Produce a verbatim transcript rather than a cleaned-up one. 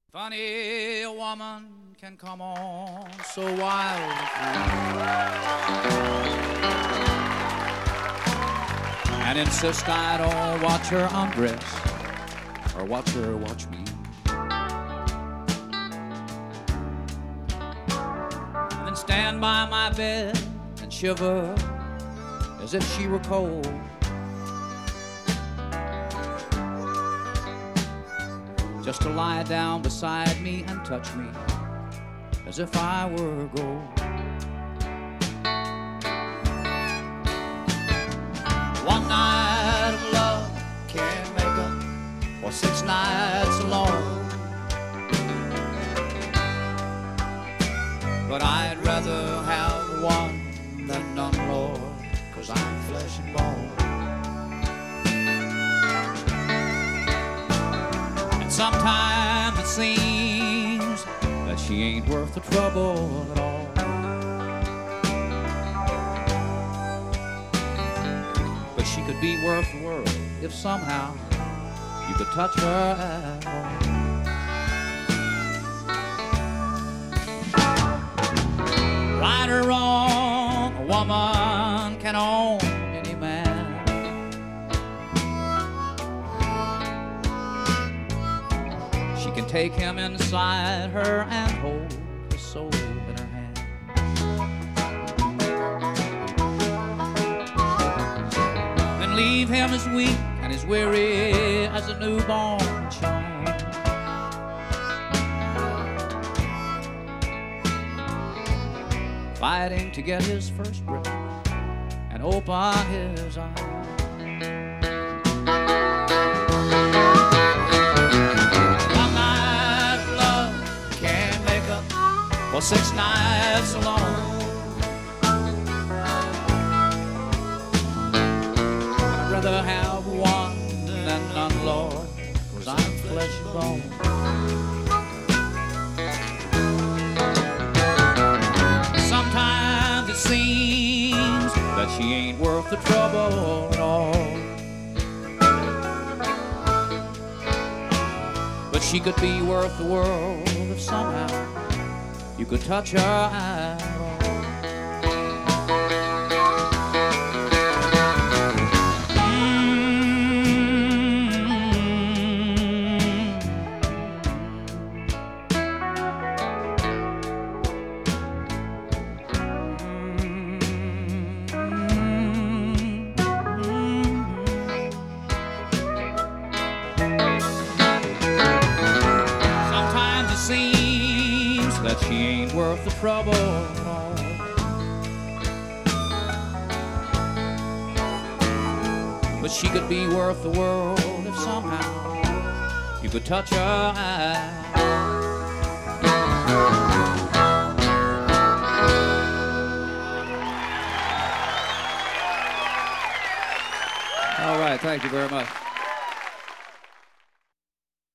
Funny a woman can come on so wild and insist I don't watch her undress or watch her watch me. And then stand by my bed and shiver as if she were cold. Just to lie down beside me and touch me as if I were gold. One night of love can't make up for six nights alone. But I'd rather have one than none, Lord, 'cause I'm flesh and bone. Sometimes it seems that she ain't worth the trouble at all. But she could be worth the world if somehow you could touch her at all. Right or wrong, a woman can own any man. She can take him inside her and hold his soul in her hand. Then leave him as weak and as weary as a newborn child. Fighting to get his first breath and open his eyes. For six nights alone, I'd rather have one than none, Lord, 'cause I'm flesh and bone. Sometimes it seems that she ain't worth the trouble at all. But she could be worth the world if somehow you could touch her at all. Sometimes it seems that she ain't worth the trouble at all. But she could be worth the world if somehow you could touch her eye. All right, thank you very much.